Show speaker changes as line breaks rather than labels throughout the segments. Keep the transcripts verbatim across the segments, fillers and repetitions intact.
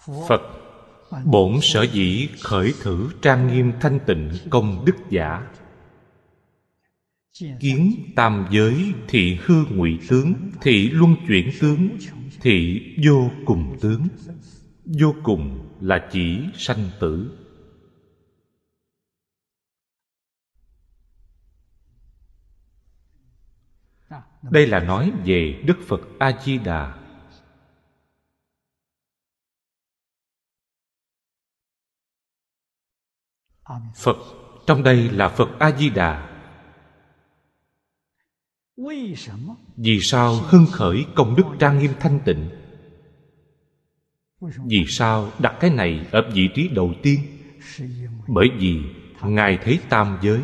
Phật bổn sở dĩ khởi thử trang nghiêm thanh tịnh công đức giả, kiến tam giới thị hư ngụy tướng, thị luân chuyển tướng, thị vô cùng tướng. Vô cùng là chỉ sanh tử. Đây là nói về Đức Phật A-di-đà. Phật trong đây là Phật A-di-đà. Vì sao hưng khởi công đức trang nghiêm thanh tịnh? Vì sao đặt cái này ở vị trí đầu tiên? Bởi vì Ngài thấy tam giới,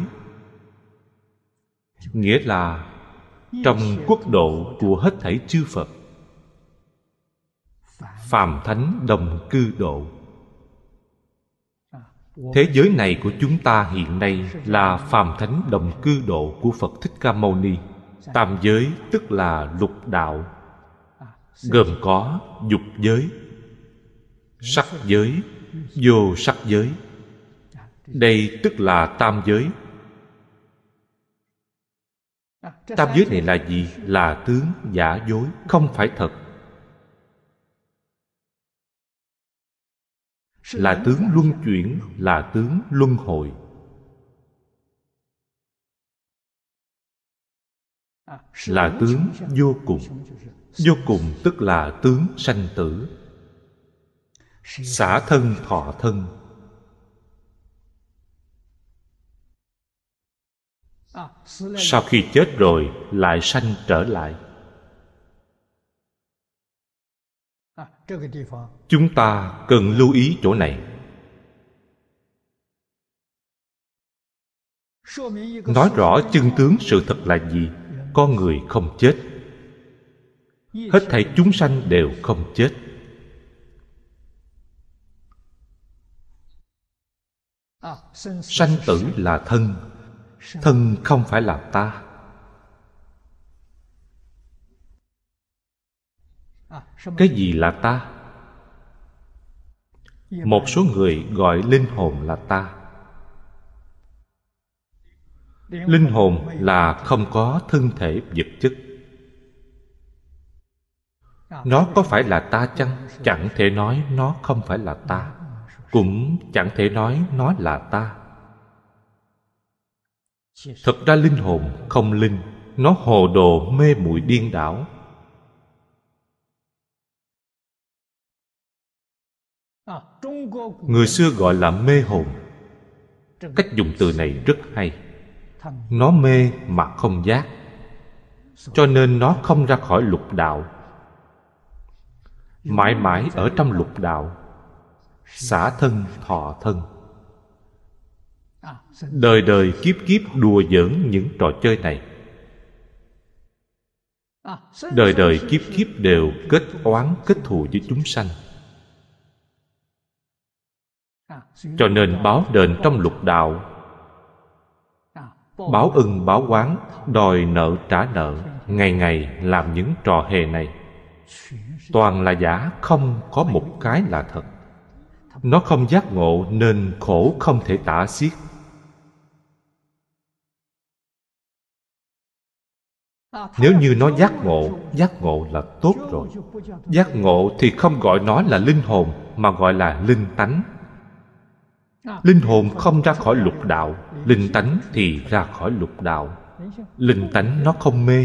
nghĩa là trong quốc độ của hết thảy chư Phật, phàm thánh đồng cư độ. Thế giới này của chúng ta hiện nay là phàm thánh đồng cư độ của Phật Thích Ca Mâu Ni. Tam giới tức là lục đạo, gồm có dục giới, sắc giới, vô sắc giới. Đây tức là tam giới. Tam giới này là gì? Là tướng giả dối, không phải thật. Là tướng luân chuyển, là tướng luân hồi. Là tướng vô cùng. Vô cùng tức là tướng sanh tử, xả thân thọ thân. Sau khi chết rồi lại sanh trở lại. Chúng ta cần lưu ý chỗ này. Nói rõ chân tướng sự thật là gì? Con người không chết. Hết thảy chúng sanh đều không chết. Sanh tử là thân. Thân không phải là ta. Cái gì là ta? Một số người gọi linh hồn là ta. Linh hồn là không có thân thể vật chất. Nó có phải là ta chăng? Chẳng thể nói nó không phải là ta, cũng chẳng thể nói nó là ta. Thật ra linh hồn không linh, nó hồ đồ mê muội điên đảo. Người xưa gọi là mê hồn. Cách dùng từ này rất hay. Nó mê mà không giác, cho nên nó không ra khỏi lục đạo, mãi mãi ở trong lục đạo, xả thân thọ thân, đời đời kiếp kiếp đùa giỡn những trò chơi này. Đời đời kiếp kiếp đều kết oán kết thù với chúng sanh, cho nên báo đền trong lục đạo, báo ân báo oán, đòi nợ trả nợ, ngày ngày làm những trò hề này. Toàn là giả, không có một cái là thật. Nó không giác ngộ nên khổ không thể tả xiết. Nếu như nó giác ngộ, giác ngộ là tốt rồi. Giác ngộ thì không gọi nó là linh hồn, mà gọi là linh tánh. Linh hồn không ra khỏi lục đạo, linh tánh thì ra khỏi lục đạo. Linh tánh nó không mê.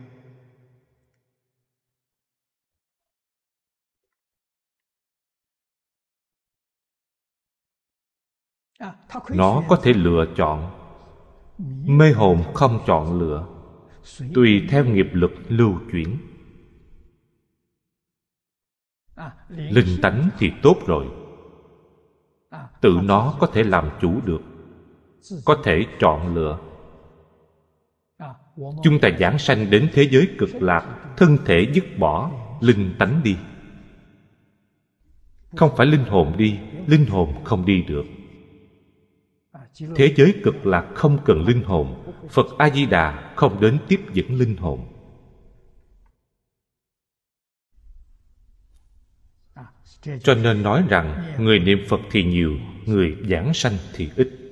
Nó có thể lựa chọn. Mê hồn không chọn lựa, tùy theo nghiệp lực lưu chuyển. Linh tánh thì tốt rồi, tự nó có thể làm chủ được, có thể chọn lựa. Chúng ta giảng sanh đến thế giới cực lạc, thân thể dứt bỏ, linh tánh đi. Không phải linh hồn đi, linh hồn không đi được. Thế giới cực lạc không cần linh hồn. Phật A-di-đà không đến tiếp dẫn linh hồn. Cho nên nói rằng người niệm Phật thì nhiều, người giảng sanh thì ít.